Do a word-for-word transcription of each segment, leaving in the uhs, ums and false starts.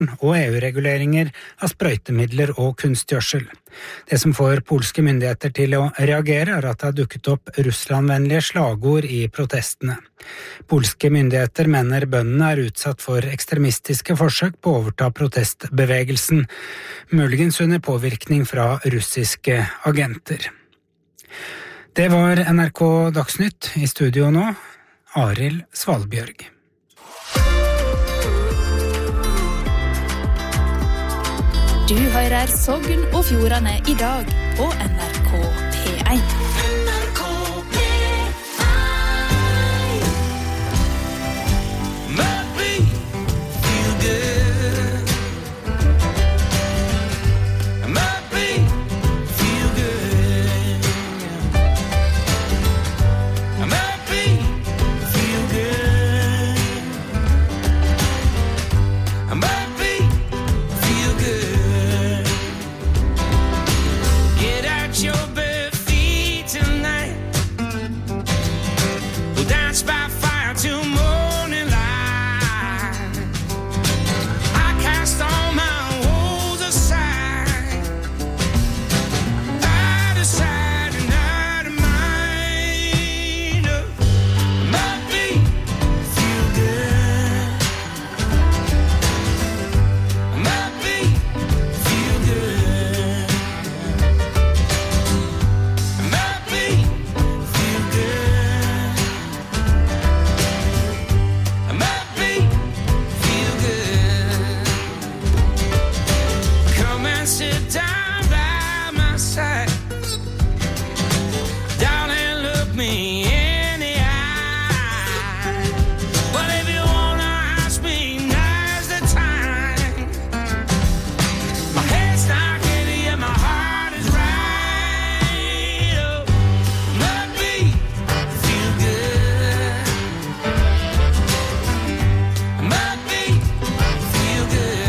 og E U-reguleringer av sprøytemidler og kunstgjødsel. Det som får polske myndigheter til å reagere er at det har dukket opp russlandvennlige slagord i protestene. Polske myndigheter mener bøndene er utsatt for ekstremistiske forsøk på å overta protestbevegelsen, muligens under påvirkning fra russiske agenter. Det var N R K Dagsnytt. I studio nå, Arild Svalbjørg. Du hører Sogn og Fjordane i dag på N R K P ett. N R K P ett. Murphy, feel good. Murphy, feel good. Murphy, feel good. Murphy, feel good. Your bare feet tonight. We'll dance by fire till morning light. I cast all my woes aside. Out of sight and out of mind. Murphy, feel good. Murphy, feel good. Sit down by my side, darling, look me in the eye. Well, if you wanna ask me, now's the time. My head's not heavy and my heart is right. Oh, let me feel good. Let me feel good.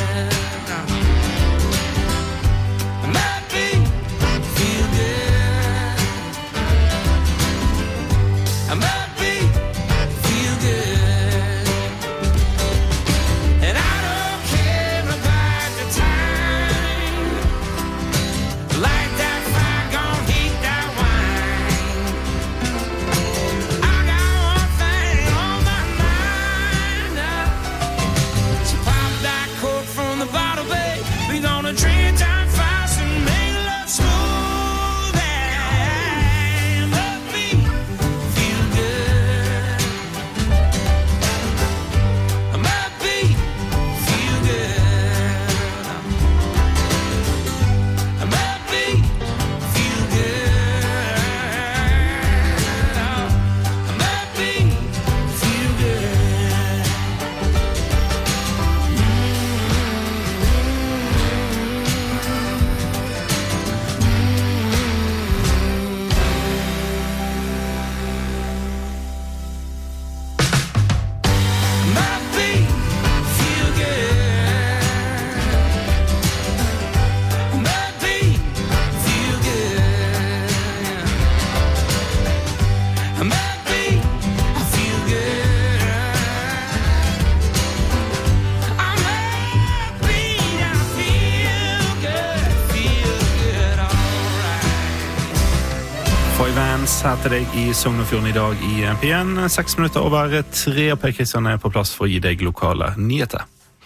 Her til deg i Sogn og Fjordane i dag i P en. Seks minutter over tre, og Per Kristian er på plass for å gi deg lokale nyheter.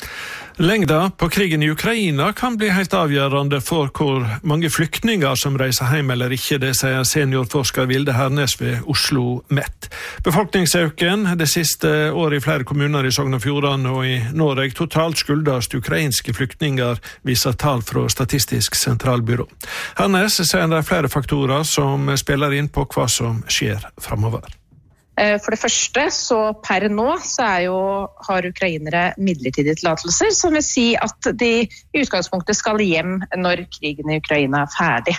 Lengda på krigen i Ukraina kan bli helt avgjørende for hvor mange flyktninger som reiser hjem eller ikke, det sier seniorforsker Vilde Hernes ved Oslo Met. Befolkningsøken det siste året i flere kommuner i Sogn og Fjordane og i Norge totalt skyldes ukrainske flyktninger, viser tall fra Statistisk sentralbyrå. Hernes sier det er flere faktorer som spiller inn på hva som skjer fremover. For det første, så per nå, så er jo, har ukrainere midlertidige tillatelser, som vil si at de i utgangspunktet skal hjem når krigen i Ukraina er ferdig.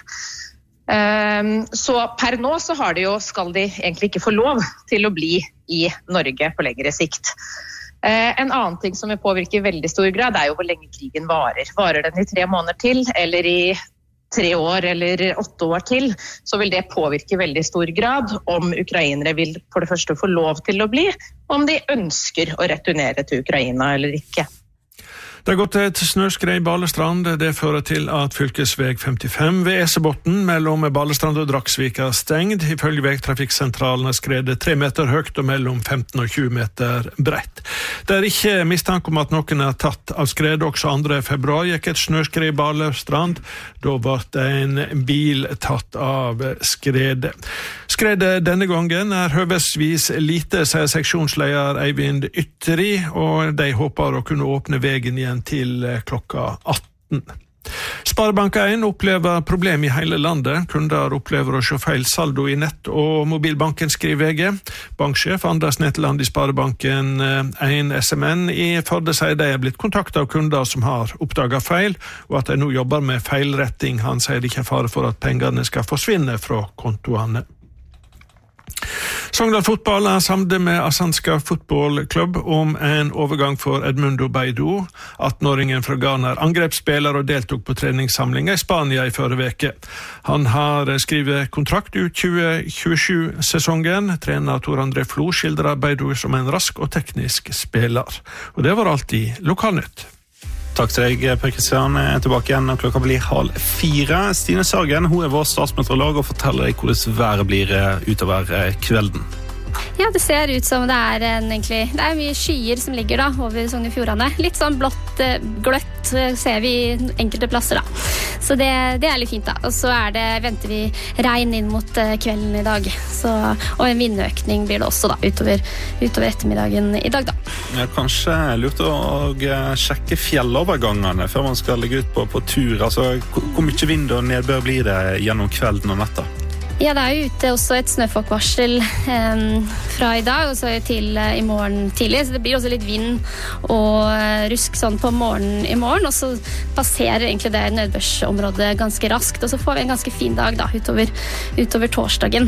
Så per nå så har de jo, skal de egentlig ikke få lov til å bli i Norge på lengre sikt. En annen ting som vil påvirke i veldig stor grad er jo hvor lenge krigen varer. Varer den i tre måneder til, eller i tre år eller åtte år til, så vil det påvirke i veldig stor grad om ukrainere vil for det første få lov til å bli, om de ønsker å returnere til Ukraina eller ikke. Det har gått et snøskred i Balestrand. Det fører til at fylkesveg femtifem ved Esebotn mellom Balestrand og Dragsvika er stengt. Ifølge vegtrafikksentralen er skredet tre meter høyt og mellom femten og tjue meter bredt. Det er ikke mistanke om at noen er tatt av skred. Også andre februar gikk et snøskred i Balestrand. Da ble en bil tatt av skredet. Skredet denne gangen er høvesvis lite, sier seksjonsleder Eivind Ytteri, og de håper å kunne åpne veien igjen til klokka atten. Sparebank en opplever problem i hele landet. Kunder opplever å se feil saldo i nett- og mobilbanken, skriver V G. Banksjef Anders Netteland i Sparebanken en S M N i Førde sier de er blitt kontaktet av kunder som har oppdaget feil, og at de nå jobber med feilretting. Han sier det ikke er fare for at pengene skal forsvinne fra kontoene. Sogndal Fotball er samlet med Asanska fotballklubb om en overgang for Edmundo Beido. atten-åringen fra Ghana er angrepsspiller og deltok på treningssamlinger i Spania i førre veke. Han har skrevet kontrakt ut tjue tjuesju-sesongen. Trener Tor André Flo skildrer Beido som en rask og teknisk spiller. Og det var alt i Lokalnytt. Takk til deg, Per Kristian. Jeg er tilbake igjen, og klokka blir halv fire. Stine Sagen, hun er vår statsmeteorolog og forteller deg hvordan været blir utover kvelden. Ja, det ser ut som det er en, egentlig, det er mye skyer som ligger da, over Sogn og Fjordane. Litt sånn blått, gløtt ser vi enkelte plasser da. Så det, det er litt fint da. Og så er det, venter vi regn inn mot kvelden i dag. Så, og en vindøkning blir det også da, utover, utover ettermiddagen i dag da. Ja, kanskje lurt å sjekke fjellovergangene før man skal legge ut på, på tur. Altså, hvor mye vind og nedbør blir det gjennom kvelden og natta? Ja, det er jo ute også et snøfokvarsel eh, fra i dag og så til eh, i morgen tidlig, så det blir også litt vind og eh, rusk sånn på morgenen i morgen, og så passerer egentlig det nedbørsområdet ganske raskt, og så får vi en ganske fin dag da, utover, utover torsdagen.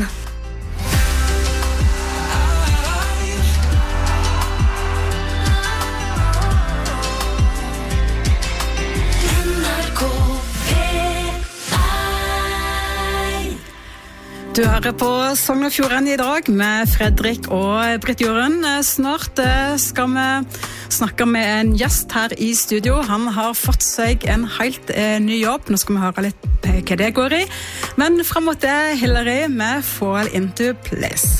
Du hører på Sogn og Fjordane i dag med Fredrik og Britt Joren. Snart skal vi snakke med en gjest her i studio. Han har fått seg en helt ny jobb. Nå skal vi høre litt hva det går i. Men frem mot det, Hillary med Fall Into Place.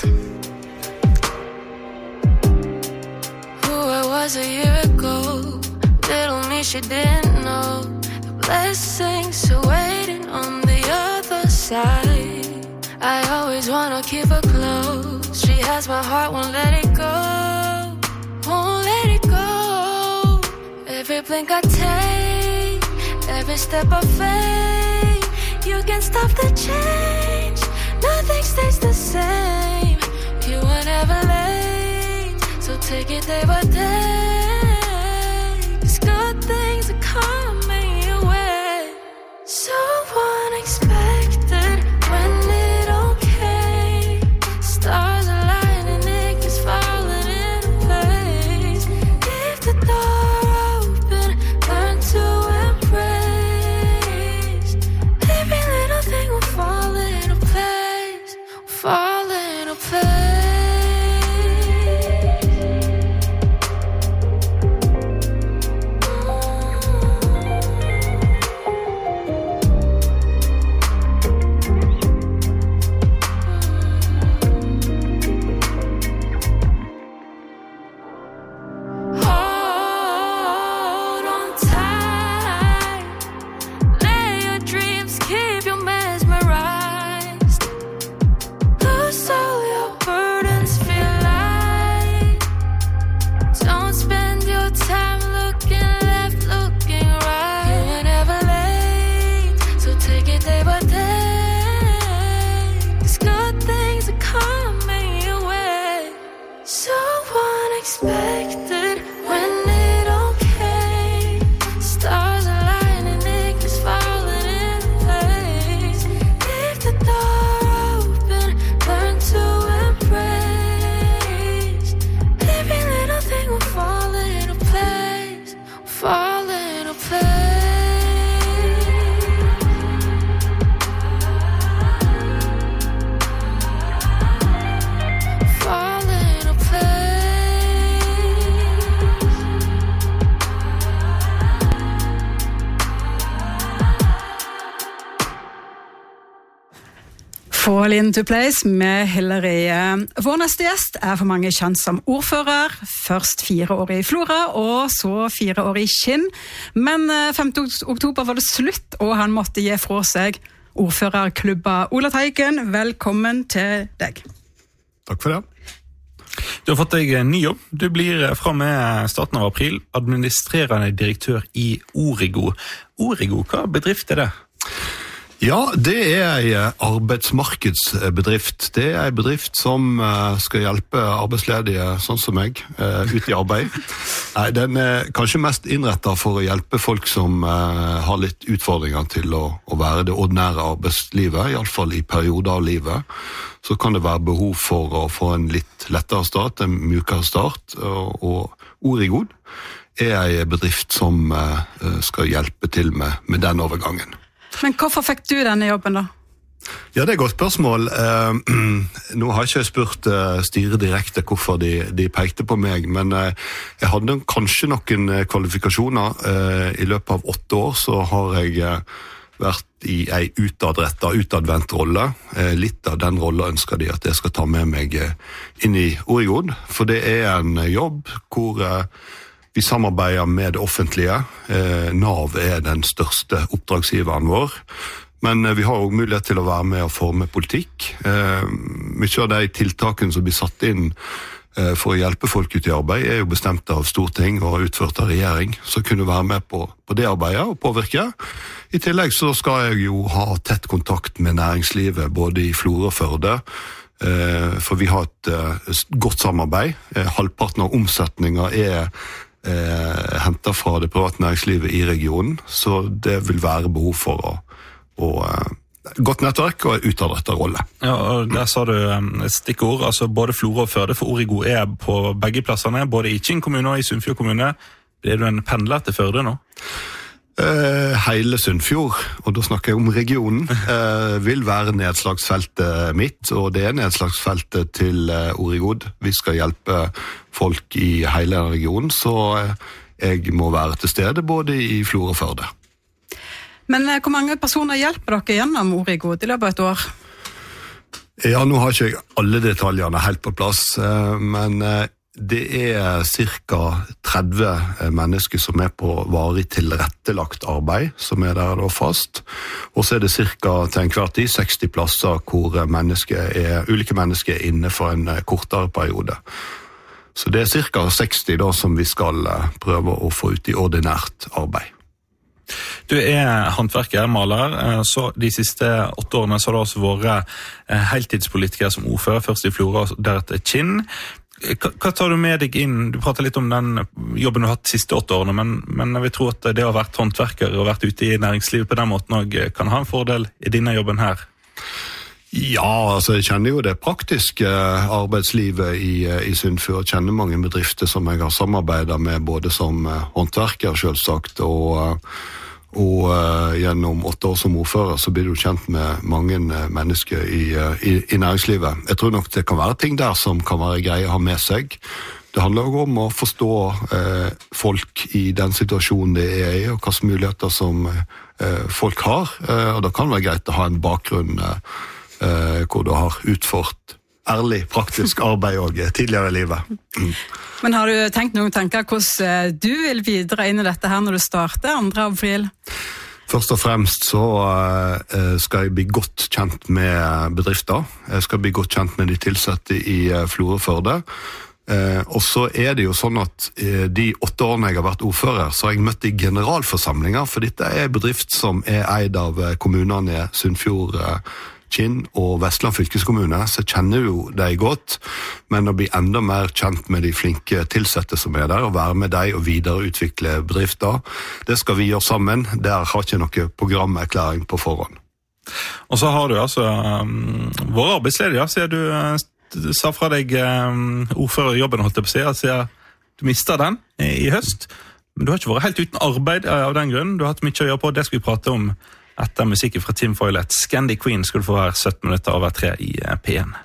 Who I was a year ago, little me she didn't know. The blessings are waiting on the other side. I always wanna keep her close. She has my heart, won't let it go. Won't let it go. Every blink I take, every step I fake. You can't stop the change. Nothing stays the same. You were never late, so take it day by day. 'Cause good things are coming your way. So unexpected when it stars aligning, it keeps falling into place. Leave the door open, learn to embrace. Every little thing will fall into place, will fall into place. Fall into place med Hillary. Vår neste gjest er for mange kjent som ordfører, først fire år i Flora, og så fire år i Kinn. Men femte oktober var det slutt, og han måtte gi fra seg ordførerklubba. Ola Teigen, velkommen til deg. Takk for det. Du har fått deg en ny jobb. Du blir fra med starten av april administrerende direktør i Origo. Origo, hva bedrift er det? Ja, det er en arbeidsmarkedsbedrift. Det er en bedrift som skal hjelpe arbeidsledige, sånn som meg, ut i arbeid. Nei, den er kanskje mest innrettet for å hjelpe folk som har litt utfordringer til å, å være det ordinære arbeidslivet, i alle fall i perioder av livet. Så kan det være behov for å få en litt lettere start, en mjukere start, og, og Origo er en bedrift som skal hjelpe til med, med den overgangen. Men hvorfor fikk du denne jobben da? Ja, det er et godt spørsmål. Uh, nå har jeg ikke spurt uh, styret direkte hvorfor de, de pekte på meg, men uh, jeg hadde kanskje noen kvalifikasjoner. Uh, I løpet av åtte år så har jeg uh, vært i en utadrettet, utadvendt rolle. Uh, litt av den rollen ønsker de at jeg skal ta med meg uh, inn i Origo, for det er en uh, jobb hvor uh, vi samarbeider med det offentlige. Eh, Nav er den største oppdragsgiveren vår. Men eh, vi har også mulighet til å være med og forme politikk. Eh, mye av de tiltakene som blir satt inn eh, for å hjelpe folk ut i arbeid er jo bestemt av Storting og utført av regjering, så kunne være med på, på det arbeidet og påvirke. I tillegg så skal jeg jo ha tett kontakt med næringslivet, både i Flora og Førde, eh, for vi har et eh, godt samarbeid. Eh, halvparten av omsetningen er Eh, hentet fra det private næringslivet i regionen, så det vil være behov for å, å eh, godt nettverk og en utadrettet rolle. Ja, og der sa du et stikkord, altså både Flora og Førde, for Origo er på begge plassene, både i Kinn kommune og i Sunnfjord kommune. Er du en pendler til Førde nå? Eh, hele Sunnfjord, og da snakker jeg om regionen, eh, vil være nedslagsfeltet mitt, og det er nedslagsfeltet til eh, Origo. Vi skal hjelpe folk i hele regionen, så eh, jeg må være til stede både i Flora og Førde. Men eh, hvor mange personer hjelper dere gjennom Origo i løpet av et år? Ja, nå har ikke jeg alle detaljene helt på plass, eh, men eh, det er cirka tretti mennesker som er på varig tilrettelagt arbeid, som er der da fast. Og så er det cirka til enhver tid seksti plasser hvor mennesker er, ulike mennesker er inne for en kortere periode. Så det er cirka seksti da som vi skal prøve å få ut i ordinært arbeid. Du er håndverker, maler, så de siste åtte årene så har det også vært heltidspolitiker som ordfører, først i Flora og deretter Kinn. Hva tar du med deg inn? Du prater litt om den jobben du har hatt de siste åtte årene, men, men jeg vil tro at det å ha vært håndverker og vært ute i næringslivet på den måten også kan ha en fordel i denne jobben her. Ja, altså jeg kjenner jo det praktiske arbeidslivet i, i Sunnfjord. Jeg kjenner mange bedrifter som jeg har samarbeidet med, både som håndverker selvsagt, og Og uh, gjennom åtte år som ordfører så blir du kjent med mange uh, mennesker i, uh, i, i næringslivet. Jeg tror nok det kan være ting der som kan være greie å ha med seg. Det handler også om å forstå uh, folk i den situasjonen det er i, og hvilke muligheter som uh, folk har. Uh, og det kan være greit å ha en bakgrunn uh, uh, hvor du har utført ærlig, praktisk arbeid også tidligere i livet. Mm. Men har du tenkt noen tanker hvordan du vil bidra inn i dette her når du starter andre april? Først og fremst så uh, skal jeg bli godt kjent med bedrifter. Jeg skal bli godt kjent med de tilsatte i uh, Flora og Førde. Uh, og så er det jo sånn at uh, de åtte årene jeg har vært ordfører, så har jeg møtt i generalforsamlinger, for dette er bedrift som er eid av uh, kommunene Sunnfjord, uh, Kinn og Vestland fylkeskommune, så kjenner jo de godt, men å bli enda mer kjent med de flinke tilsatte som er der, og være med dem og videreutvikle bedrifter, det skal vi gjøre sammen. Der har ikke noe programerklæring på forhånd. Og så har du altså um, vår arbeidsleder, sier du, uh, sa fra deg um, ordførerjobben, holdt jeg på å si, altså, du mistet den i, i høst, men du har ikke vært helt uten arbeid av den grunn. Du har hatt mye å gjøre på, det skal vi prate om etter musikken fra Tim Foylett. Scandi Queen skal du få her sytten minutter over tre i P en.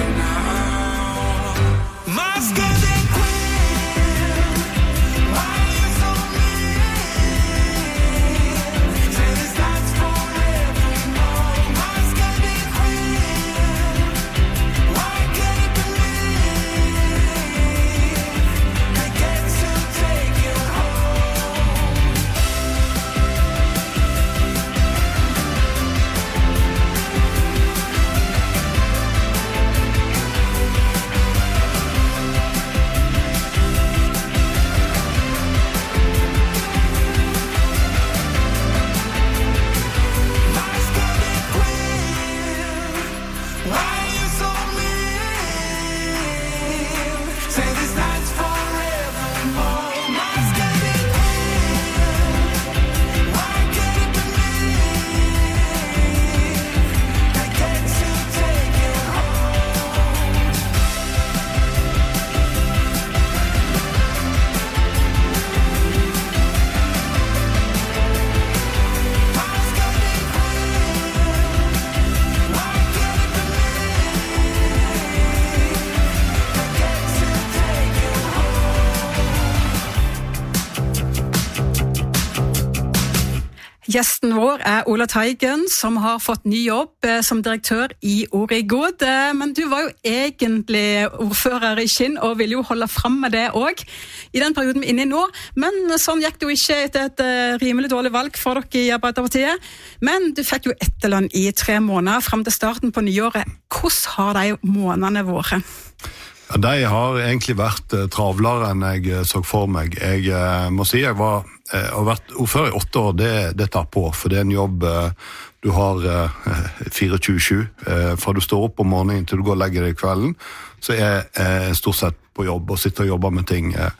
Gjesten vår er Ola Teigen, som har fått ny jobb som direktør i Origod. Men du var jo egentlig ordfører i Kinn og ville jo holde frem med det også i den perioden vi er inne i nå. Men sånn gikk det jo ikke etter et rimelig dårlig valg for dere i Arbeiderpartiet. Men du fikk jo etterlønn i tre måneder frem til starten på nyåret. Hvordan har de månedene vært? Ja, de har egentlig vært uh, travlere enn jeg uh, så for meg. Jeg uh, må si jeg var, uh, har vært ordfører i åtte år, det, det tar på, for det er en jobb uh, du har uh, tjuefire sju. Uh, fra du står opp om morgenen til du går og legger deg i kvelden, så er jeg uh, stort sett på jobb og sitter og jobber med ting. Uh,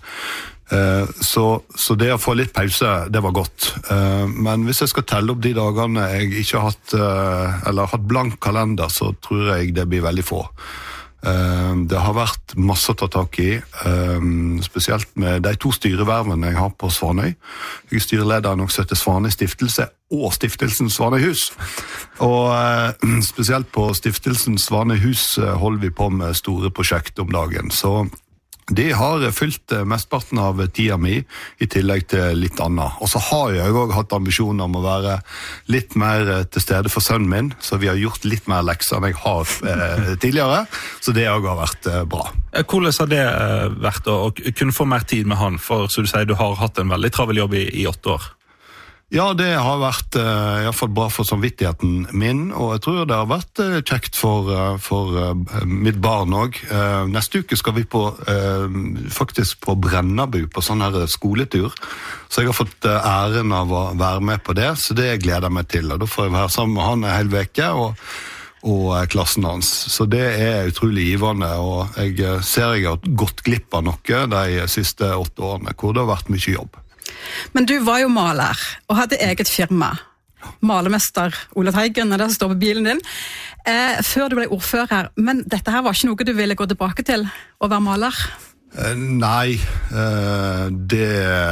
uh, så, så det å få litt pause, det var godt. Uh, men hvis jeg skal telle opp de dagene jeg ikke har hatt, uh, eller hatt blank kalender, så tror jeg det blir veldig få. Uh, det har vært masse å ta tak i, uh, spesielt med de to styrevervene jeg har på Svanøy. Jeg er styreleder av noe som heter Svanøy Stiftelse og Stiftelsen Svanøyhus. Og uh, spesielt på Stiftelsen Svanøyhus uh, holder vi på med store prosjekt om dagen. Så de har fylt mestparten av tida mi, i tillegg til litt annet. Og så har jeg også hatt ambisjoner om å være litt mer til stede for sønnen min, så vi har gjort litt mer lekser enn jeg har eh, tidligere, så det også har vært eh, bra. Hvordan har det eh, vært å, å kunne få mer tid med han, for så du sier du har hatt en veldig travel jobb i, i åtte år? Ja, det har vært uh, i hvert fall bra for samvittigheten min, og jeg tror det har vært uh, kjekt for, uh, for uh, mitt barn også. Uh, neste uke skal vi på, uh, faktisk på Brennabu på sånn her skoletur, så jeg har fått uh, æren av å være med på det, så det gleder jeg meg til, og da får jeg være sammen med han en hel veke, og, og uh, klassen hans. Så det er utrolig givende, og jeg uh, ser jeg har gått glipp av noe de siste åtte årene, hvor det har vært mye jobb. Men du var jo maler, og hadde eget firma. Malermester Ola Teigen, er det som står på bilen din, eh, før du ble ordfører. Men dette her var ikke noe du ville gå tilbake til, å være maler? Eh, nei, eh, det,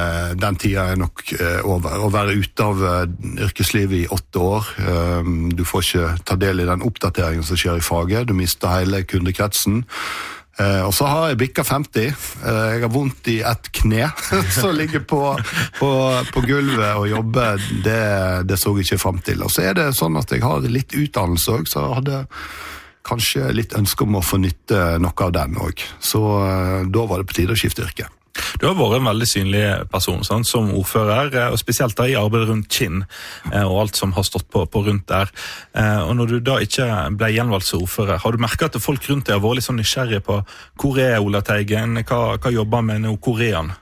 den tida er nok eh, over. Å være ute av eh, yrkeslivet i åtte år, eh, du får ikke ta del i den oppdateringen som skjer i faget, du mister hele kundekretsen. Uh, og så har jeg bikket femti. Uh, jeg har vondt i et kne, så ligger på, på, på gulvet og jobber, det, det så jeg ikke frem til. Og så er det sånn at jeg har litt utdannelse også, så jeg hadde kanskje litt ønske om å få nytte noe av den også. Så uh, da var det på tide å skifte yrke. Du har vært en veldig synlig person, sant, som ordfører, og spesielt da i arbeidet rundt Kinn, og alt som har stått på, på rundt der. Og når du da ikke ble gjenvalgt som ordfører, har du merket at folk rundt deg har vært litt sånn nysgjerrige på hvor er Ola Teigen, hva, hva jobber han med nå, hvor er han?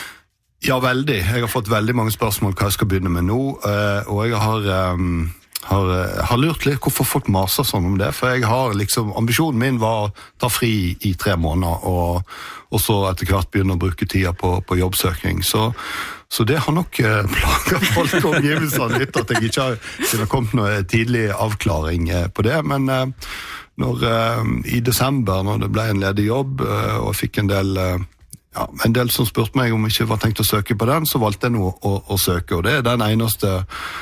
Ja, veldig. Jeg har fått veldig mange spørsmål hva jeg skal begynne med nå, og jeg har... Um Har, har lurt litt hvorfor folk maser sånn om det, for jeg har liksom, ambisjonen min var å ta fri i tre måneder, og, og så etter hvert begynne å bruke tida på, på jobbsøking. Så, så det har nok eh, plaget folk og omgivelsene litt, at jeg ikke har, det har kommet noe tidlig avklaring eh, på det, men eh, når, eh, i desember, når det ble en ledig jobb, eh, og fikk en del... Eh, Ja, en del som spurte meg om jeg ikke var tenkt å søke på den, så valgte jeg nå å, å søke, og det er den eneste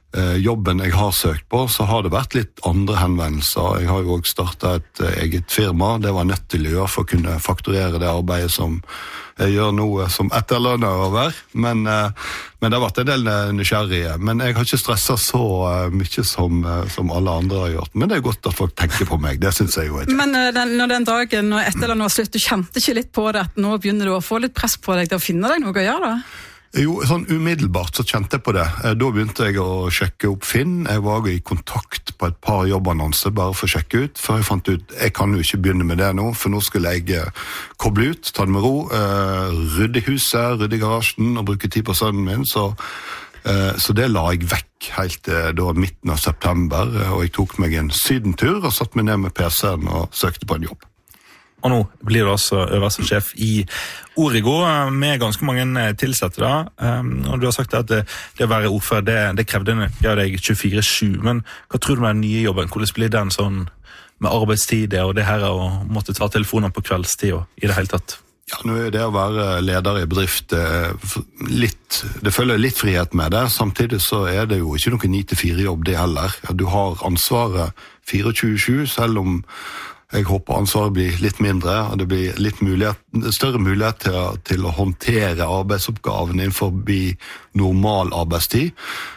jobben jeg har søkt på, så har det vært litt andre henvendelser. Jeg har jo også startet et eget firma, det var nødt til å gjøre for å kunne fakturere det arbeidet som jeg gjør noe som etterlønner over, men, men det har vært en del nysgjerrige. Men jeg har ikke stresset så mye som, som alle andre har gjort. Men det er godt at folk tenker på meg, det synes jeg jo ikke. Men den, når den dagen, når etterlønner var slutt, du kjente ikke litt på det, at nå begynner du å få litt press på deg til å finne deg noe å gjøre da? Jo, sånn umiddelbart så kjente jeg på det. Da begynte jeg å sjekke opp Finn. Jeg var i kontakt på et par jobbannonser bare for å sjekke ut, før jeg fant ut, jeg kan jo ikke begynne med det nå, for nå skulle jeg koble ut, ta det med ro, rydde huset, rydde garasjen og bruke tid på sønnen min, så, så det la jeg vekk helt da midten av september, og jeg tok meg en sydentur og satt meg ned med P C-en og søkte på en jobb. Og nå blir du altså øverste sjef i Origo med ganske mange tilsatte da. Og du har sagt at det, det å være ordfører, det, det krevde ja, deg tjuefire sju. Men hva tror du med den nye jobben? Hvordan blir den sånn med arbeidstid og det her å måtte ta telefoner på kveldstid og i det hele tatt? Ja, nå er det å være leder i bedrift litt, det følger litt frihet med det. Samtidig så er det jo ikke noe ni til fire jobb det heller. Du har ansvaret tjuefire sju, selv om jeg håper ansvaret blir litt mindre, og det blir litt mulighet, større mulighet til, til å håndtere arbeidsoppgavene innenfor normal arbeidstid.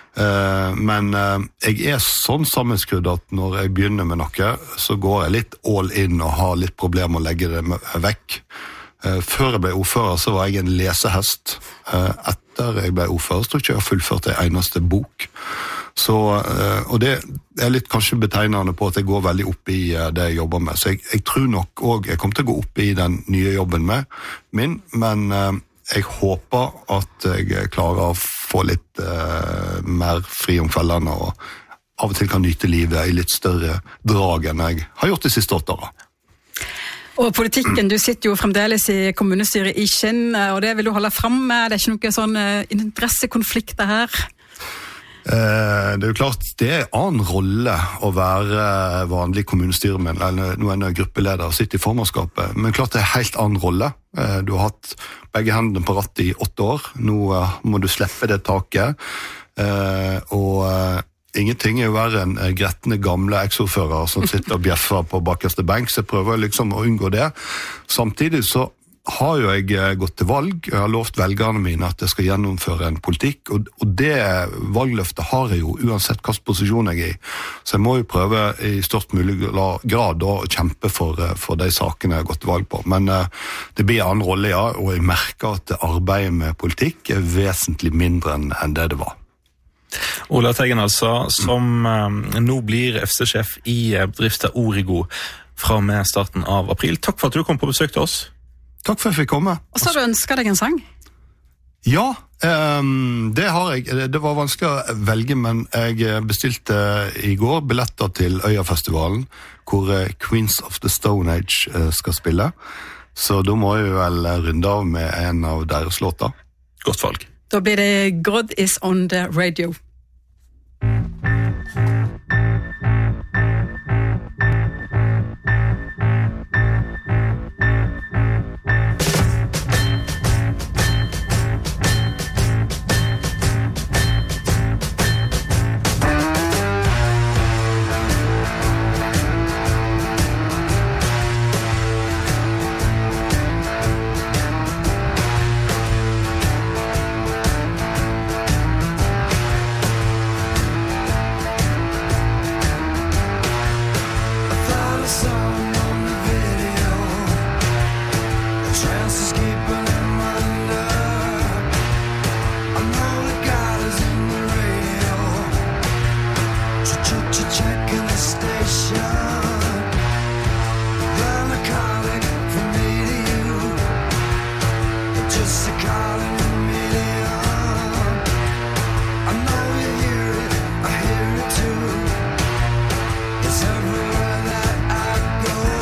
Men jeg er sånn sammenskrudd at når jeg begynner med noe, så går jeg litt all in og har litt problemer å legge det vekk. Før jeg ble ordfører så var jeg en lesehest. Etter jeg ble ordfører så tror jeg ikke jeg har fullført en eneste bok. Så, og det er litt kanskje betegnende på at jeg går veldig opp i det jeg jobber med. Så jeg, jeg tror nok også jeg kommer til å gå opp i den nye jobben med min, men jeg håper at jeg klarer å få litt uh, mer fri om kveldene og av og til kan nyte livet i litt større drag enn jeg har gjort de siste åtte årene. Og politikken, du sitter jo fremdeles i kommunestyret i Kinn, og det vil du holde frem med. Det er ikke noen sånn interessekonflikter her? Eh, det er jo klart, det er en annen rolle å være vanlig kommunestyremenn, eller noen gruppeleder og sitte i formannskapet, men klart det er en helt annen rolle. Eh, du har hatt begge hendene på rattet i åtte år, nå eh, må du slippe det taket, eh, og eh, ingenting er jo verre enn grettende gamle eksordfører som sitter og bjeffer på bakerste benk, så jeg prøver liksom å unngå det. Samtidig så har jo jeg gått til valg, jeg har lovt velgerne mine at jeg skal gjennomføre en politikk, og, og det valgløftet har jeg jo uansett hvilken posisjon jeg er i. Så jeg må jo prøve i størst mulig grad å kjempe for, for de sakene jeg har gått til valg på. Men uh, det blir en annen rolle, ja, og jeg merker at arbeidet med politikk er vesentlig mindre enn, enn det det var. Ola Teigen altså, som um, nå blir F C-sjef i bedriften Origo fra og med starten av april. Takk for at du kom på besøk til oss. Takk for at jeg fikk komme. Og så har du ønsket deg en sang? Ja, um, det har jeg. Det var vanskelig å velge, men jeg bestilte i går billetter til Øyafestivalen, hvor Queens of the Stone Age skal spille. Så da må jeg vel runde av med en av deres låter. Godt valg. Da blir det God is on the radio. Everywhere that I go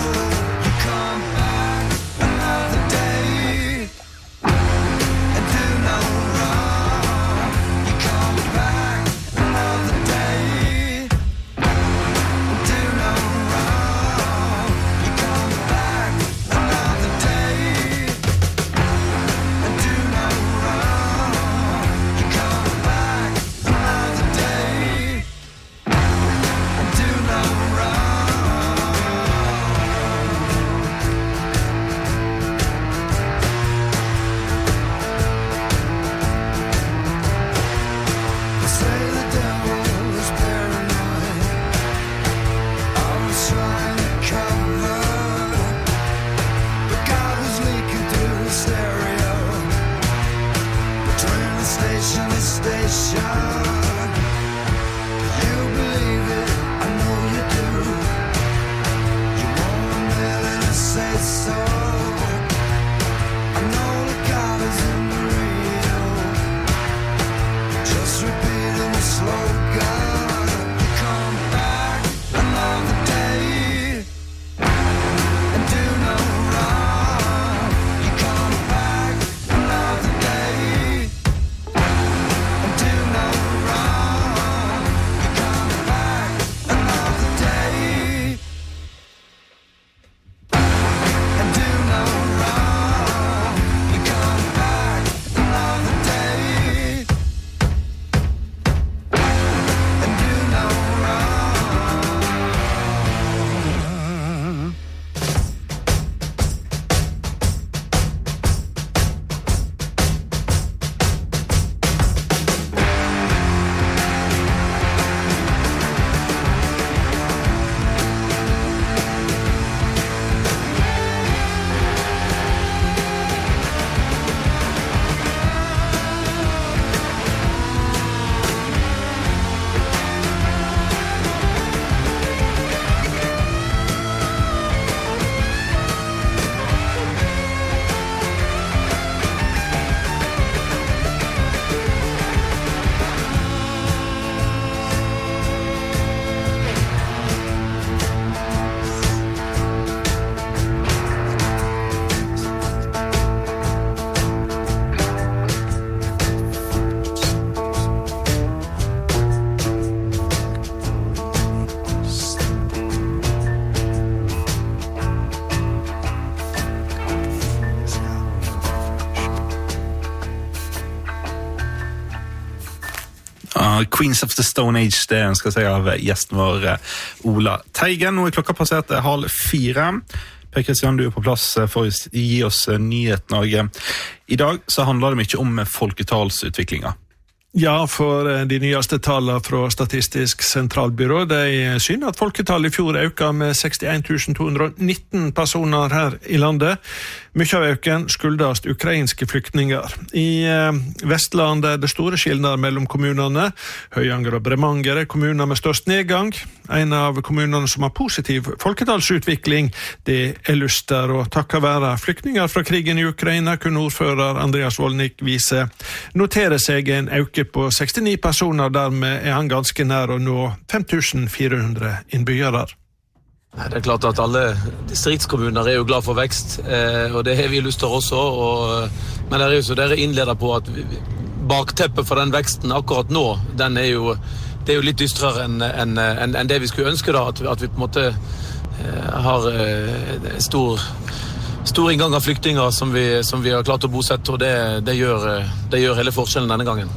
Queens of the Stone Age, det ønsker seg av gjesten vår Ola Teigen. Nå er klokka passert halv fire. Per Kristian, du er på plass for å gi oss nyhet Norge. I dag så handler det mye om folketalsutviklinga. Ja, for de nyeste tallene fra Statistisk sentralbyrå, det er synd at folketallet i fjor økte med sekstien tusen to hundre og nitten personer her i landet. Mye av øken skyldes ukrainske flyktninger. I Vestland er det store skillnader mellom kommunene. Høyanger og Bremanger er kommuner med størst nedgang. En av kommunene som har positiv folketalsutvikling, det er Luster, og takket være flyktninger fra krigen i Ukraina kunne ordfører Andreas Volnik vise notere seg en øke på sekstini personer, dermed er han ganske nær å nå fem tusen fire hundre innbyggere. Det er klart at alle distriktskommuner er jo glad for vekst, eh, og det har vi lyst til også, og, men det er jo så dere innleder på at bakteppet for den veksten akkurat nå, den er jo, det er jo litt dystrere enn, enn, enn, enn det vi skulle ønske da, at, at vi på en måte eh, har eh, stor, stor inngang av flyktninger som vi, som vi har klart å bosette, og det, det, gjør, det gjør hele forskjellen denne gangen.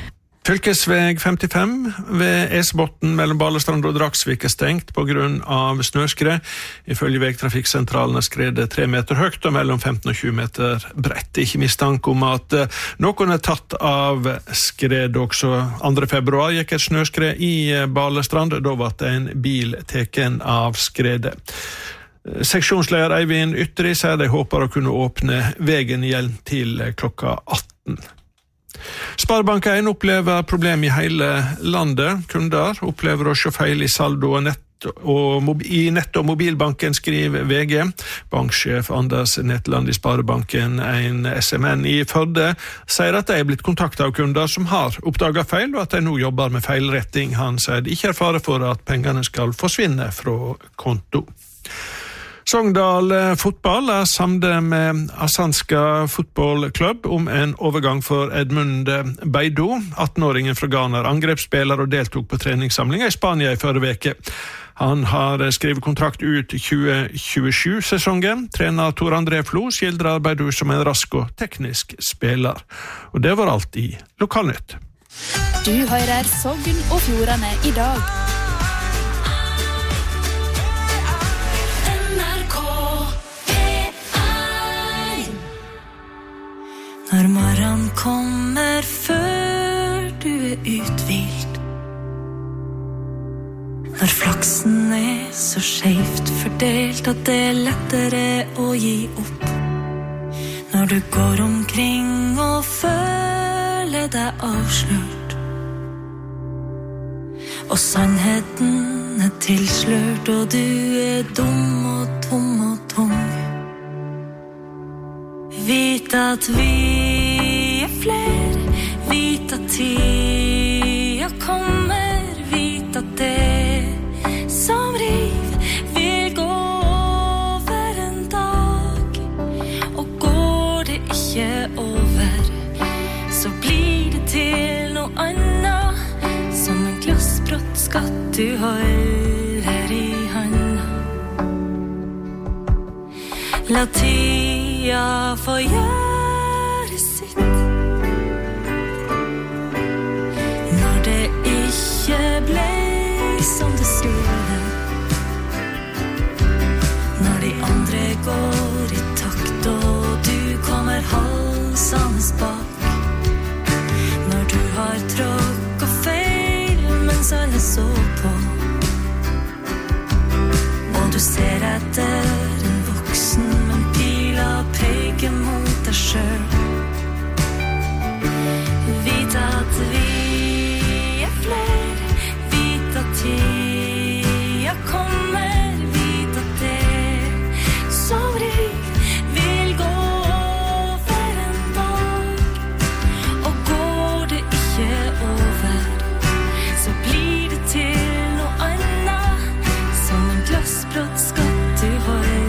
Fylkesveg femtifem ved Esbotn mellom Balestrand og Dragsvik er stengt på grunn av snøskred. Ifølge vegtrafikksentralen er skredet tre meter høyt og mellom femten og tjue meter bredt. Ikke mistanke om at noen er tatt av skred også. andre februar gikk et snøskred i Balestrand, da var det en bil teken av skredet. Seksjonsleder Eivind Ytteri sier de håper å kunne åpne veien igjen til klokka atten. Sparebank en opplever problem i hele landet. Kunder opplever å se feil i saldo og nett og i nett- og mobilbanken, skriver V G. Banksjef Anders Netland i Sparebanken en S M N i Førde sier at de er blitt kontaktet av kunder som har oppdaget feil, og at de nå jobber med feilretting. Han sier det ikke er fare for at pengene skal forsvinne fra konto. Sogndal fotball er samlet med Asanska fotballklubb om en overgang for Edmund Beido. atten-åringen fra Ghana er angrepsspiller og deltok på treningssamlinger i Spania i forrige veke. Han har skrevet kontrakt ut tjue tjuesju-sesongen. Trener Tor André Flo skildrer Beido som en rask og teknisk spiller. Og det var alt i Lokalnytt. Du hører Sogn og Fjordane i dag. Når morgen kommer før du er uthvilt, når flaksen er så skjevt fordelt at det er lettere å gi opp, når du går omkring og føler deg avslørt, og sannheten er tilslørt, og du er dum og tom og tung. Vit at vi er flere, vit at tida kommer, vit at det som riv vil gå over en dag, og går det ikke over, så blir det til noe annet, som en glassbrott skatt du holder i handa. La tida få gjøre sitt, når det ikke ble som det skulle, når de andre går i takt og du kommer halsende bak, når du har tråkket feil mens alle så på, og du ser etter en voksen, men pila peker mot deg selv. Vit at vi er flere, vit at tida kommer, vit at det som riv vil gå over en dag, og går det ikke over, så blir det til noe annet, som en glassbrott skatt du har.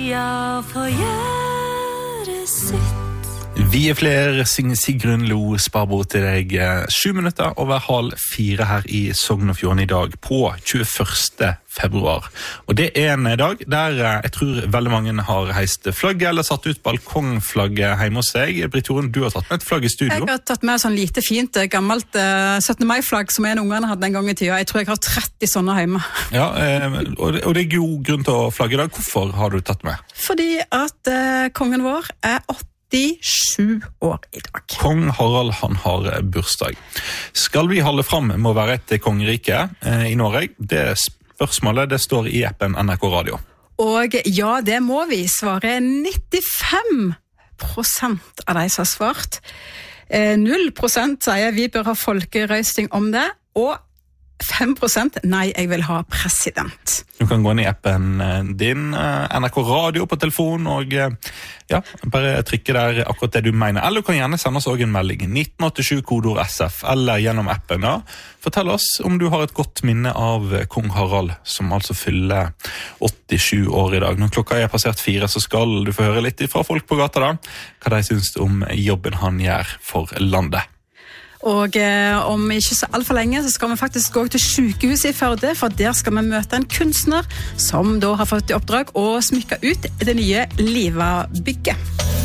tida får gjøre sitt. Vi er flere, synger Sigrun Lo Sparbo til deg sju minutter over halv fire her i Sogn og Fjordane i dag på tjueførste februar. Og det er en dag der jeg tror veldig mange har heist flagget eller satt ut balkongflagget hjemme hos seg. Britt Jorunn, du har tatt med et flagg i studio. Jeg har tatt med sånn lite fint, gammelt uh, syttende mai-flagg som en ungene hadde en gang i tida. Jeg tror jeg har tretti sånne hjemme. Ja, eh, og, det, og det er god grunn til å flagge i dag. Hvorfor har du tatt med? Fordi at uh, kongen vår er åttisju år i dag. Kong Harald, han har bursdag. Skal vi holde fram med å være et kongerike eh, i Norge? Det spørsmålet det står i appen N R K Radio. Og ja, det må vi svare nittifem prosent av de som har svart. Eh, null prosent sier vi bør ha folkerøysting om det, og fem prosent nei, jeg vil ha president. Du kan gå inn i appen din, N R K Radio på telefon, og ja, bare trykke der akkurat det du mener. Eller du kan gjerne sende oss også en melding, nitten åttisju kodeord S F, eller gjennom appen. Ja. Fortell oss om du har et godt minne av kong Harald, som altså fyller åttisju år i dag. Når klokka er passert fire, så skal du få høre litt fra folk på gata da, hva de synes om jobben han gjør for landet. Og eh, om ikke så alt for lenge så skal vi faktisk gå til sykehuset i Førde, for der skal vi møte en kunstner som da har fått i oppdrag å smykke ut det nye Liva-bygget.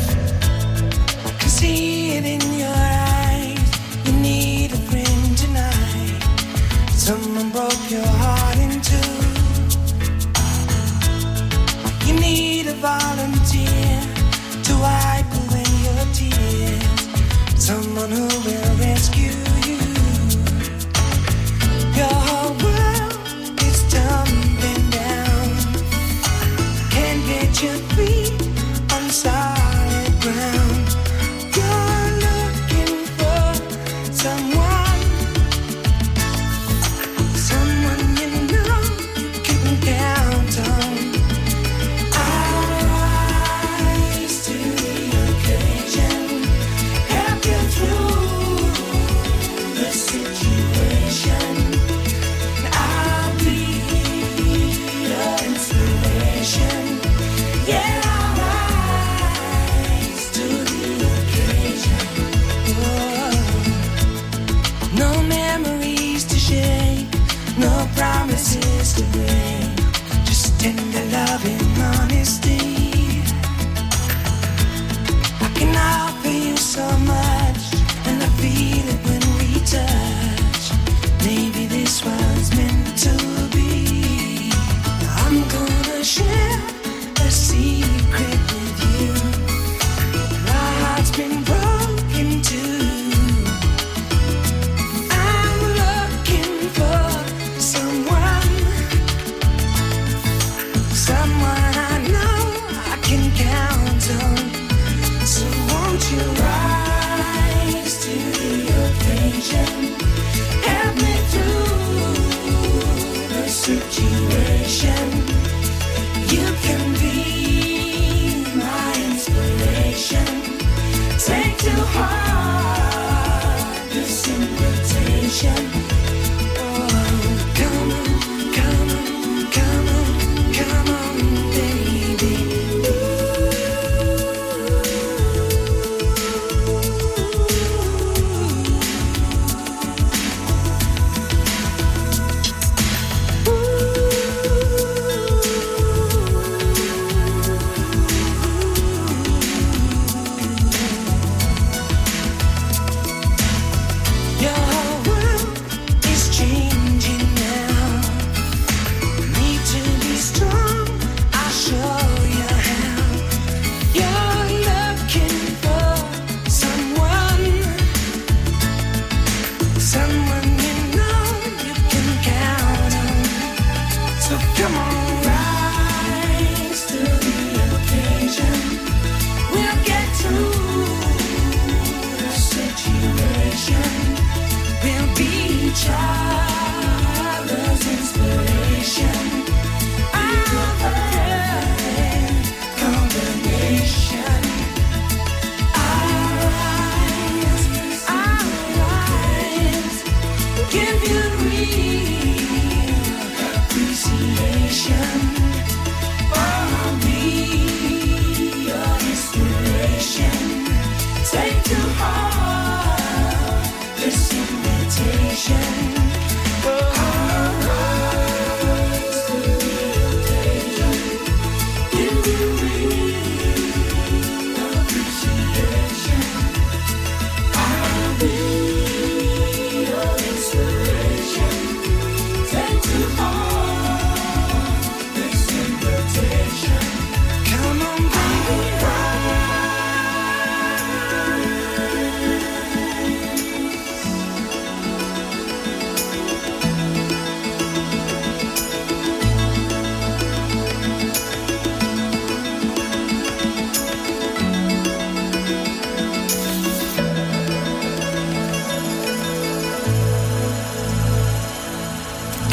See it in your eyes, you need a friend tonight. Someone broke your heart in two. You need a volunteer to wipe away your tears. Someone who will rescue you. Your whole world is tumbling down. Can't get your feet on solid ground. You're looking for someone, someone you know you can count on. Rise to the occasion, help you through the situation. I'll be your inspiration. Yeah, I'll rise to the occasion. Whoa. No memories to share, no promises to break, just tender love and honesty. I can offer you so much, and I feel it when we touch. Maybe this was meant to be. I'm gonna share a secret with you. My heart's been broken too. I'm looking for someone, someone I know I can count on. So won't you rise to the occasion, help me through the situation. You can be my inspiration. Take to heart this invitation. Oh, come on, come on, come on, come on, baby. Your whole world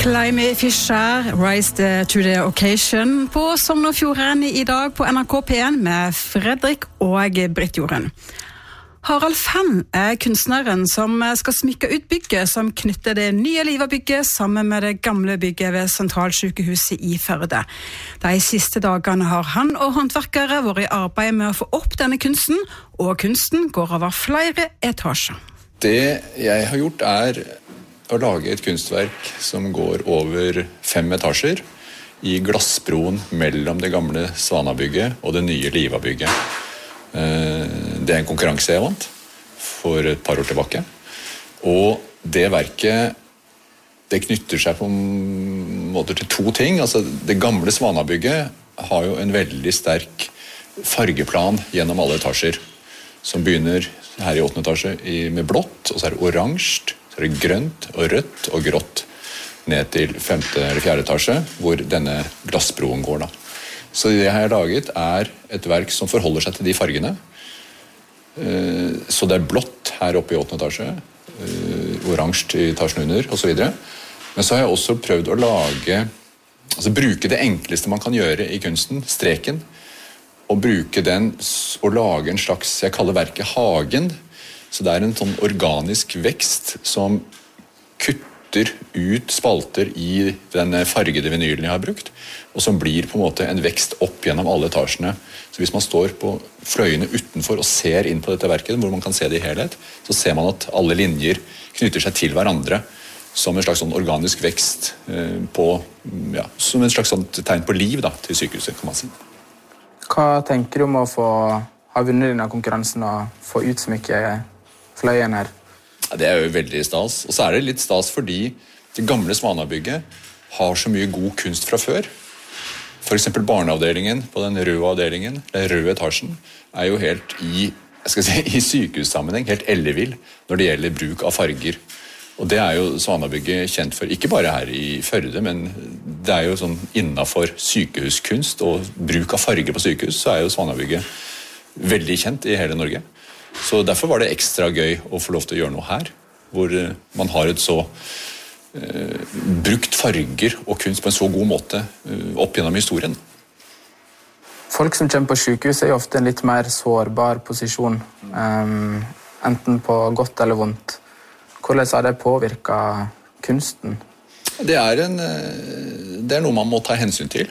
Climie Fisher, Rise to the Occasion på Sogn og Fjordane i dag på N R K P en med Fredrik og Britt Jorunn. Harald Fenn er kunstneren som skal smykke ut bygget som knytter det nye Liva-bygget sammen med det gamle bygget ved Sentralsykehuset i Førde. De siste dagene har han og håndverkere vært i arbeid med å få opp denne kunsten, og kunsten går over flere etasjer. Det jeg har gjort er å lage et kunstverk som går over fem etasjer i glassbroen mellom det gamle Svana-bygget og det nye Liva-bygget. Det er en konkurranse jeg vant for et par år tilbake. Og det verket, det knytter seg på en måte til to ting. Altså, det gamle Svana-bygget har jo en veldig sterk fargeplan gjennom alle etasjer, som begynner her i åttende etasje med blått, og så er det oransje, så er det grønt og rødt og grått, ned til femte eller fjerde etasje, hvor denne glassbroen går da. Så det jeg har laget er et verk som forholder seg til de fargene. Så det er blått her oppe i åttende etasje, oransje i etasjen under, og så videre. Men så har jeg også prøvd å lage, altså bruke det enkleste man kan gjøre i kunsten, streken, og bruke den og lage en slags, jeg kaller verket hagen. Så det er en sånn organisk vekst som kutter ut spalter i den fargede vinylen jeg har brukt, og som blir på en måte en vekst opp gjennom alle etasjene. Så hvis man står på fløyene utenfor og ser inn på dette verket, hvor man kan se det i helhet, så ser man at alle linjer knytter seg til hverandre som en slags sånn organisk vekst på, ja, som en slags sånn tegn på liv da, til sykehuset, kan man si. Hva tenker du om å få ha vunnet denne konkurransen og få utsmykke fløyen her? Det er jo veldig stas, og så er det litt stas fordi det gamle Svana-bygget har så mye god kunst fra før. For eksempel barneavdelingen på den røde avdelingen, den røde etasjen, er jo helt i, jeg skal si, i sykehussammenheng, helt ellevill når det gjelder bruk av farger. Og det er jo Svana-bygget kjent for, ikke bare her i Førde, men det er jo sånn innenfor sykehuskunst og bruk av farger på sykehus, så er jo Svana-bygget veldig kjent i hele Norge. Så derfor var det ekstra gøy å få lov til å gjøre noe her, hvor man har et så eh, brukt farger og kunst på en så god måte eh, opp gjennom historien. Folk som kommer på sykehus er jo ofte en litt mer sårbar posisjon, um, enten på godt eller vondt. Hvordan har det påvirket kunsten? Det er, en, det er noe man må ta hensyn til.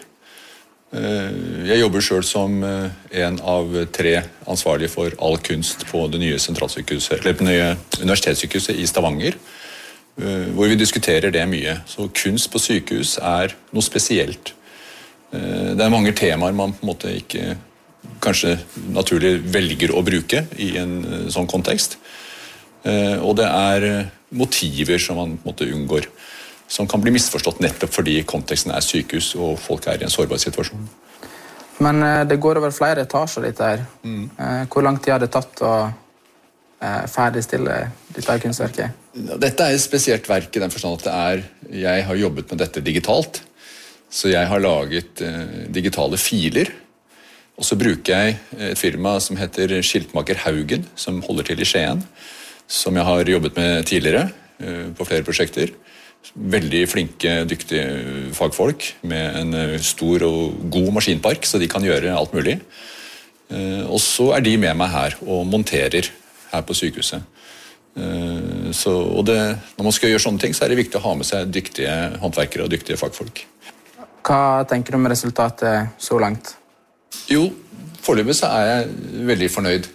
Jeg jobber selv som en av tre ansvarlige for all kunst på det nye sentralsykehuset, eller på det nye universitetssykehuset i Stavanger, hvor vi diskuterer det mye. Så kunst på sykehus er noe spesielt. Det er mange temaer man på en måte ikke kanskje naturlig velger å bruke i en sånn kontekst. Og det er motiver som man på en måte unngår, som kan bli misforstått nettopp fordi konteksten er sykehus og folk er i en sårbar situasjon. Men det går over flere etasjer dette her. Mm. Hvor lang tid har det tatt å ferdigstille dette kunstverket? Dette er et spesielt verk i den forstand at det er, jeg har jobbet med dette digitalt, så jeg har laget eh, digitale filer, og så bruker jeg et firma som heter Skiltmaker Haugen, som holder til i Skien, som jeg har jobbet med tidligere eh, på flere prosjekter. Veldig flinke, dyktige fagfolk med en stor og god maskinpark, så de kan gjøre alt mulig. Eh, og så er de med meg her og monterer her på sykehuset. Eh, så, og det, når man skal gjøre sånne ting, så er det viktig å ha med seg dyktige håndverkere og dyktige fagfolk. Hva tenker du om resultatet så langt? Jo, foreløpig så er jeg veldig fornøyd.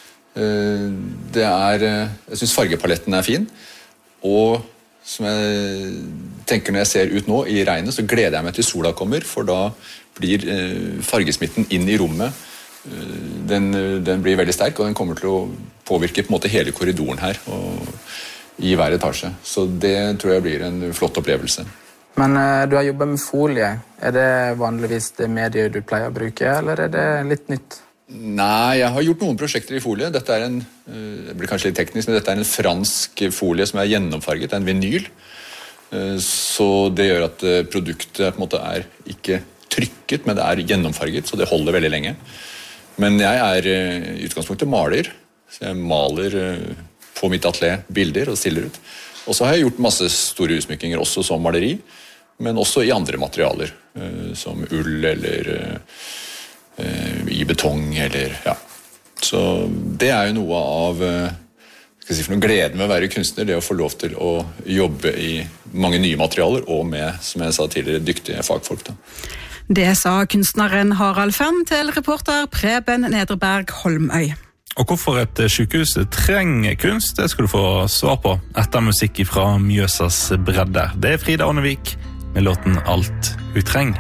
Det er, jeg synes fargepaletten er fin, og som jeg tenker når jeg ser ut nå i regnet, så gleder jeg meg til sola kommer, for da blir fargesmitten inn i rommet, den, den blir veldig sterk, og den kommer til å påvirke på en måte hele korridoren her, og i hver etasje. Så det tror jeg blir en flott opplevelse. Men uh, du har jobbet med folie. Er det vanligvis det mediet du pleier å bruke, eller er det litt nytt? Nei, jeg har gjort noen prosjekter i folie. Dette er en, uh, det blir kanskje litt teknisk, men dette er en fransk folie som er gjennomfarget, en vinyl. Uh, så det gjør at uh, produktet på en måte er ikke trykket, men det er gjennomfarget, så det holder veldig lenge. Men jeg er uh, i utgangspunktet maler, så jeg maler uh, på mitt atelier bilder og stiller ut. Og så har jeg gjort masse store utsmykkinger også som maleri, men også i andre materialer, eh, som ull eller eh, i betong, eller ja. Så det er jo noe av eh, skal jeg si for noe gleden med å være kunstner, det å få lov til å jobbe i mange nye materialer, og med, som jeg sa tidligere, dyktige fagfolk da. Det sa kunstneren Harald Fenn til reporter Preben Nedreberg Holmøy. Og hvorfor et sykehus trenger kunst, det skal du få svar på etter musikk fra Mjøsas bredder. Det er Frida Ånnevik med låten Alt hun trenger.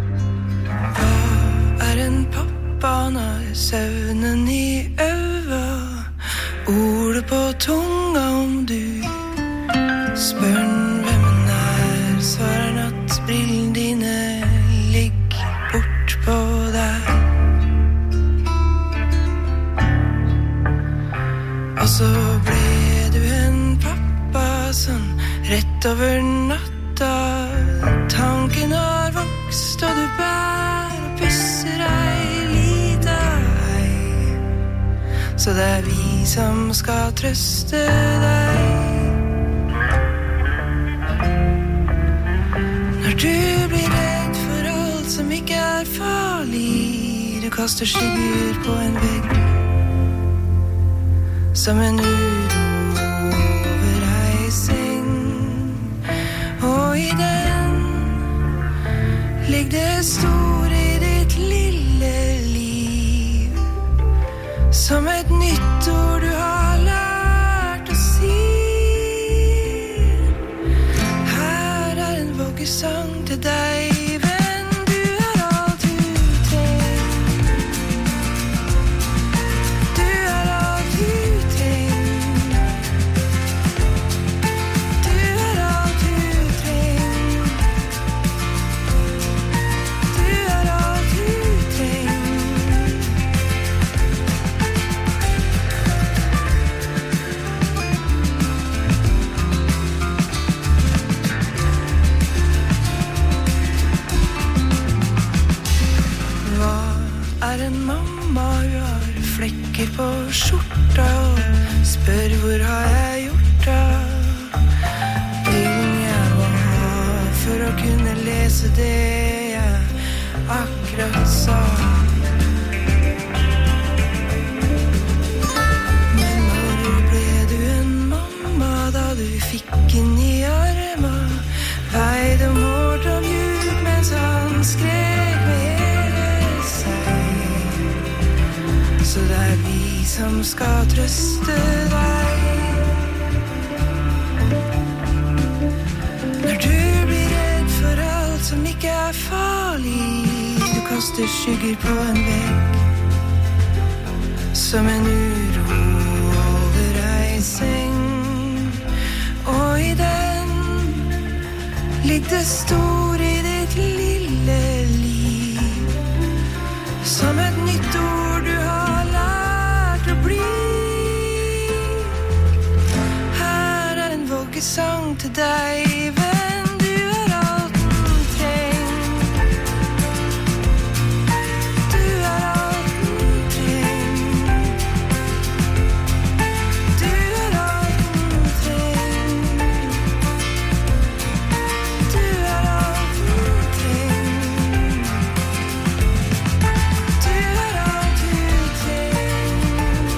Hva er en pappa når søvnen i øva, ordet på tunga om du spør hvem den er, svarer han at brillene dine bort på deg. Og så ble du en pappa sånn rett over natta. Tanken har vokst, og du bærer og pusser ei lita ei. Så det er vi som skal trøste deg. Når du blir redd for alt som ikke er farlig, du kaster skygger på en vegg, som en uro over ei seng, og i den ligger det store i ditt lille liv, som et nytt ord du har lært å si. Her er en vågesang til deg, på skjorta og spør hvor har jeg gjort da. Brillene jeg må ha for å kunne lese det jeg akkurat sa. Men når ble du en mamma da du fikk inn i arma, veide Morten mjuk mens han skrek med hele seg. Så det er vi som skal trøste deg. Når du blir redd for alt som ikke er farlig, du kaster skygger på en vegg, som en uro over ei seng, og i den ligger det store i ditt lille liv, som et nytt ord du har lært å bli. Her er en vågesang til deg, venn, du er alt den trenger. Du er alt den trenger. Du er alt den trenger. Du er alt den trenger. Du er alt du trenger.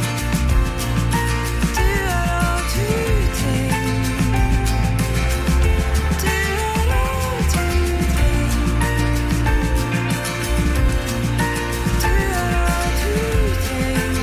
Du er alt du trenger. Du er alt du trenger. Du er alt du trenger.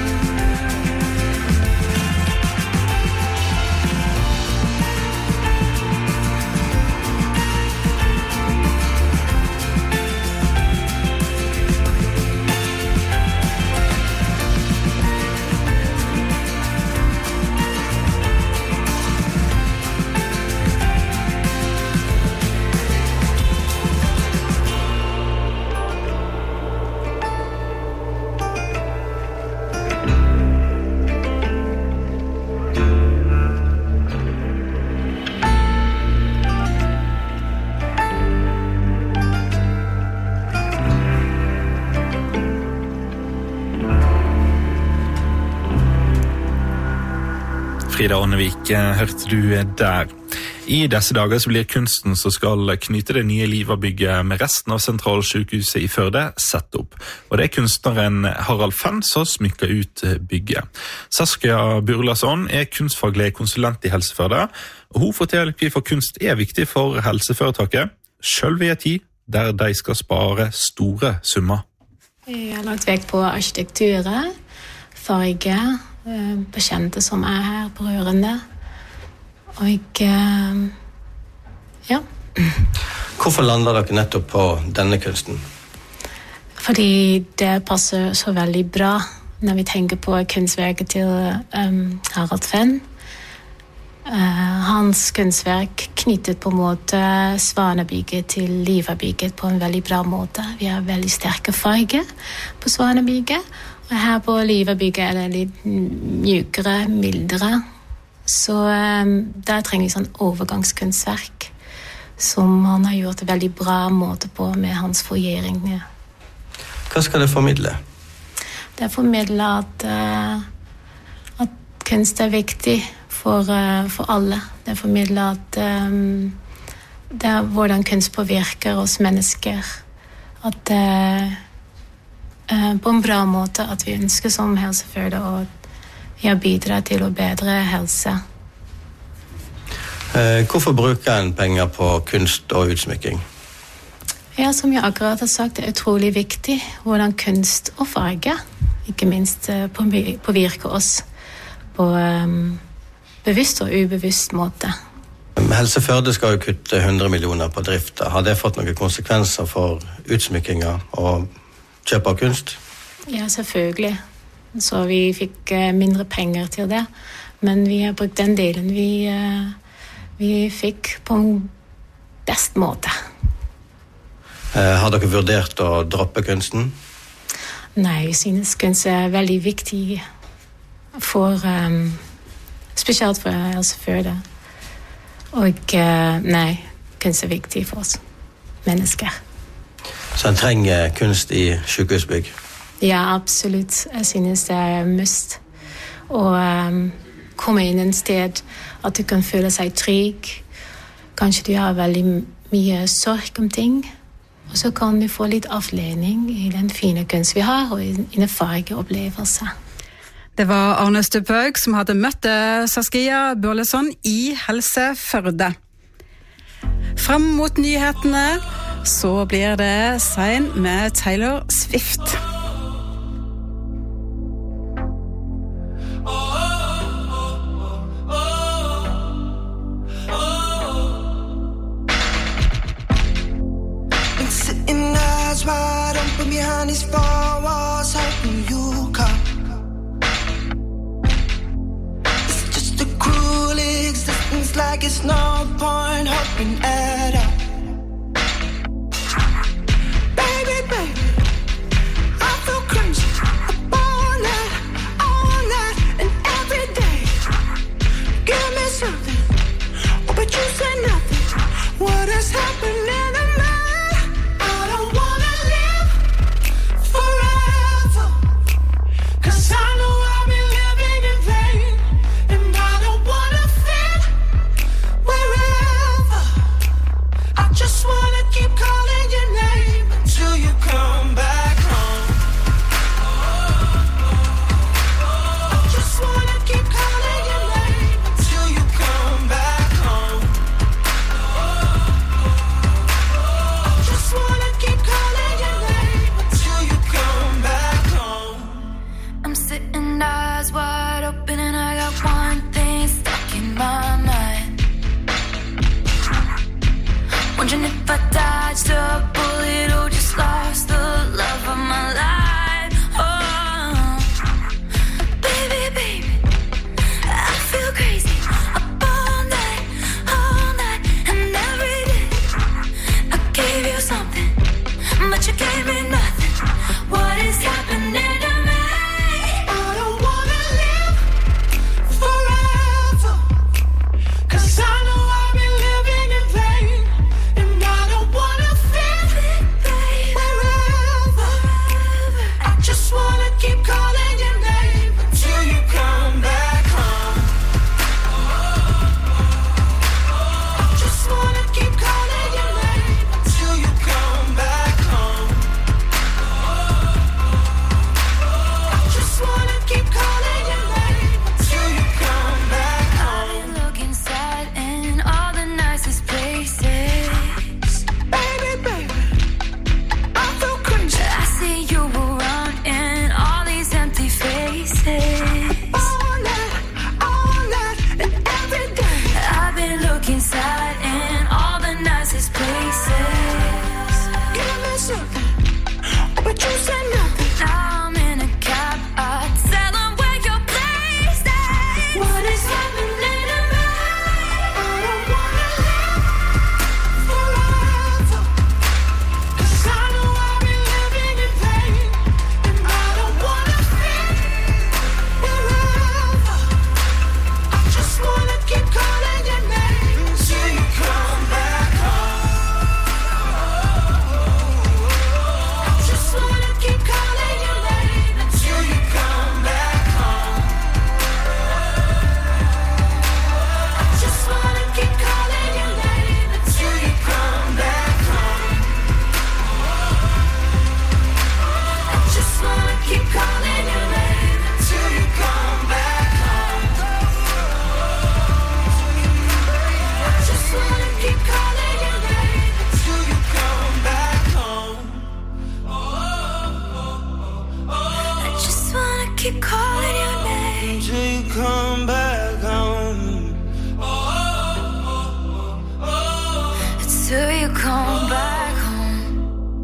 Frida Ånnevik, hørte du der. I disse dager så blir kunsten som skal knyte det nye Liva-bygget med resten av sentralsykehuset i Førde sett opp. Og det er kunstneren Harald Fenn som smykker ut bygget. Saskia Burlason er kunstfaglig konsulent i Helseførde, og hun forteller hvorfor kunst er viktig for helseforetaket, selv i en tid der de skal spare store summer. Jeg har lagt vekt på arkitekturer, farge, bekjente som er her på rørende. Og ja. Hvorfor lander dere nettopp på denne kunsten? Fordi det passer så veldig bra når vi tenker på kunstverket til um, Harald Fenn. Uh, hans kunstverk knyttet på en måte Svanebygget til Liva-bygget på en veldig bra måte. Vi har veldig sterke farger på Svanebygget, og her på Liva-bygget er det litt mjukere, mildere. Så um, der trenger vi sånn overgangskunstverk som han har gjort en veldig bra måte på med hans forgjering. Hva skal det formidle? Det formidler at, uh, at kunst er viktig for, uh, for alle. Det formidler at um, det er hvordan kunst påvirker oss mennesker. At det uh, uh, på en bra måte at vi ønsker som Helseførde å ja, bidra til å bedre helse. Uh, hvorfor bruker en penger på kunst og utsmykking? Ja, som jeg akkurat har sagt, det er utrolig viktig hvordan kunst og farge, ikke minst uh, påvirker oss på um, bevisst og ubevisst måte. Helseførde skal jo kutte hundre millioner på drift. Har det fått noen konsekvenser for utsmykkinger og kjøp av kunst? Ja, selvfølgelig. Så vi fikk uh, mindre penger til det. Men vi har brukt den delen vi, uh, vi fikk på en best måte. Uh, har dere vurdert å droppe kunsten? Nei, jeg synes kunst er veldig viktig for... Um, Spesielt for Helseførde. Og uh, nei, kunst er viktig for oss mennesker. Så en trenger kunst i sykehusbygg? Ja, absolutt. Jeg synes det er must. Og um, komme inn en sted at du kan føle seg trygg. Kanskje du har veldig mye sorg om ting. Og så kan du få litt avledning i den fine kunst vi har, og i en fargeopplevelse. Det var Arne Stuphaug som hadde møtt Saskia Burleson i Helseførde. Frem mot nyhetene så blir det Sein med Taylor Swift. Been sitting eyes wide open behind these four walls, hoping you come. It's like it's no point hoping at all. Baby, baby, I feel crazy up all night, all night, and every day. Give me something, oh, but you say nothing. What has happened in the night? I don't wanna live forever, 'cause I know I've been living in vain, and I don't wanna feel wherever keep calling your name until you come back home. Until you come back home.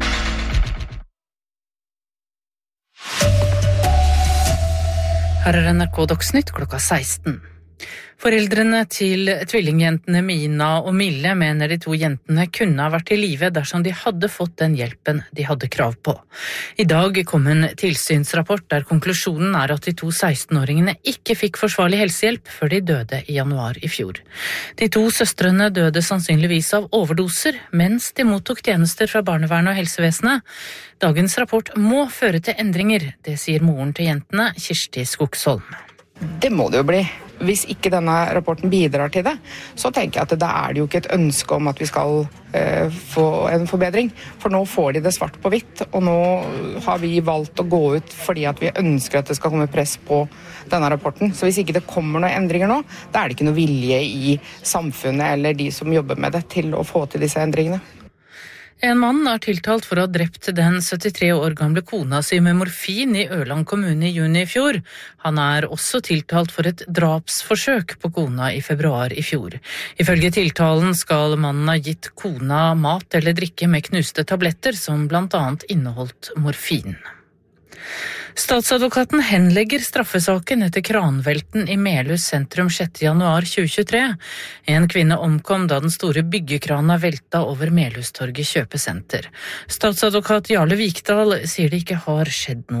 Her er N R K Dagsnytt klokka seksten. Foreldrene til tvillingjentene Mina og Mille mener de to jentene kunne ha vært i live dersom de hadde fått den hjelpen de hadde krav på. I dag kom en tilsynsrapport der konklusjonen er at de to seksten-åringene ikke fikk forsvarlig helsehjelp før de døde i januar i fjor. De to søstrene døde sannsynligvis av overdoser, mens de mottok tjenester fra barnevernet og helsevesenet. Dagens rapport må føre til endringer, det sier moren til jentene, Kirsti Skogsholm. Det må det jo bli. Hvis ikke denne rapporten bidrar til det, så tenker jeg at da er det jo ikke et ønske om at vi skal eh, få en forbedring. For nå får de det svart på hvitt, og nå har vi valgt å gå ut fordi at vi ønsker at det skal komme press på denne rapporten. Så hvis ikke det kommer noen endringer nå, da er det ikke noe vilje i samfunnet eller de som jobber med det til å få til disse endringene. En mann er tiltalt for å ha drept den syttitre år gamle kona si med morfin i Ørland kommune i juni i fjor. Han er også tiltalt for et drapsforsøk på kona i februar i fjor. Ifølge tiltalen skal mannen ha gitt kona mat eller drikke med knuste tabletter som blant annet inneholdt morfin. Statsadvokaten henlegger straffesaken etter kranvelten i Melhus sentrum sjette januar tjue tjuetre. En kvinne omkom da den store byggekrana velta over Melhustorget kjøpesenter. Statsadvokat Jarle Vikdal sier det ikke har skjedd noe.